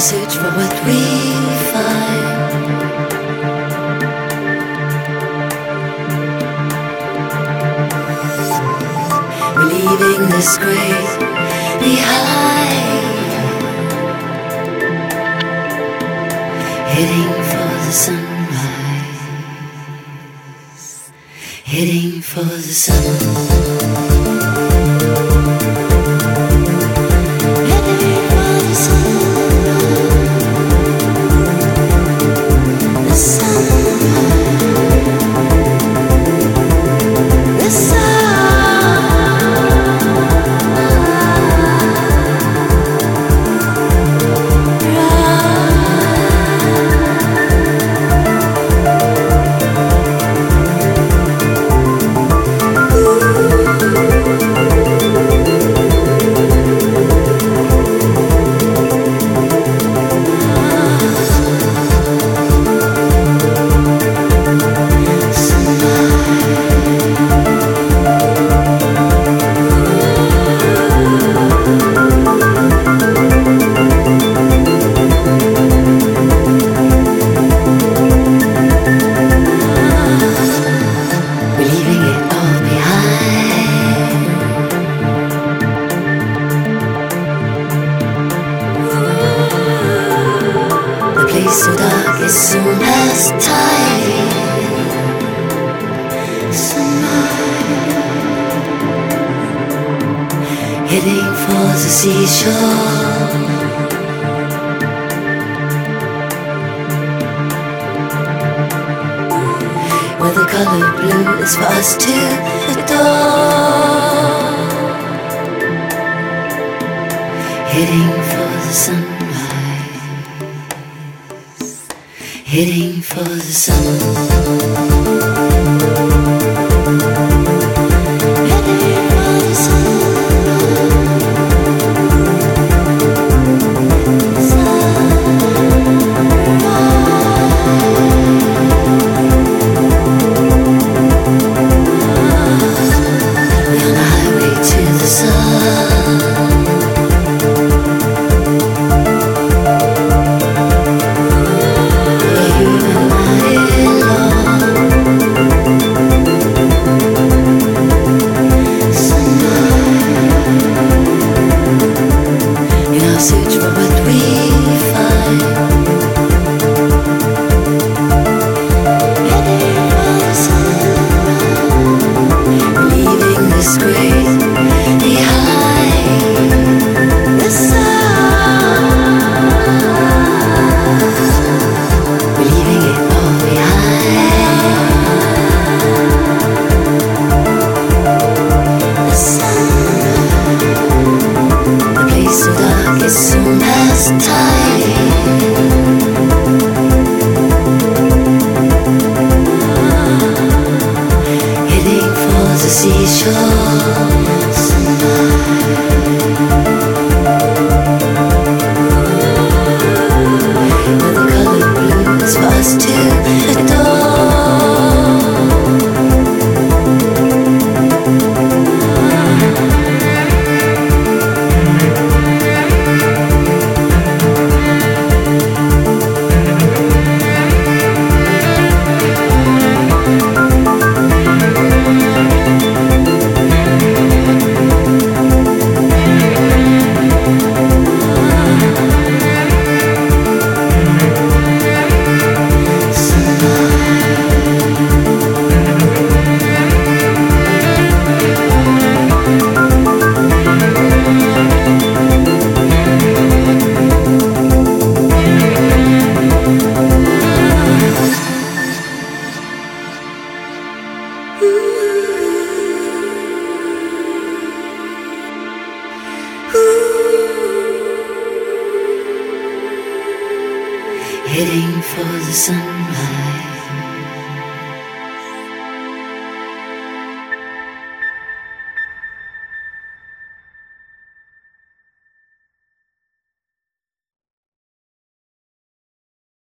search for what we find. We're leaving this grave behind, heading for the sunrise, heading for the sun. So dark as soon as time. Heading for the seashore, where the color blue is for us to adore. Heading for the sunrise, heading for the sun. Search for what we find. Heading for the sun, leaving this grave behind. The sun, we're leaving it all behind. The sun, the place so dark as soon as time. Heading for the seashore. Where the color blue is for us to adore. Heading for the sunrise.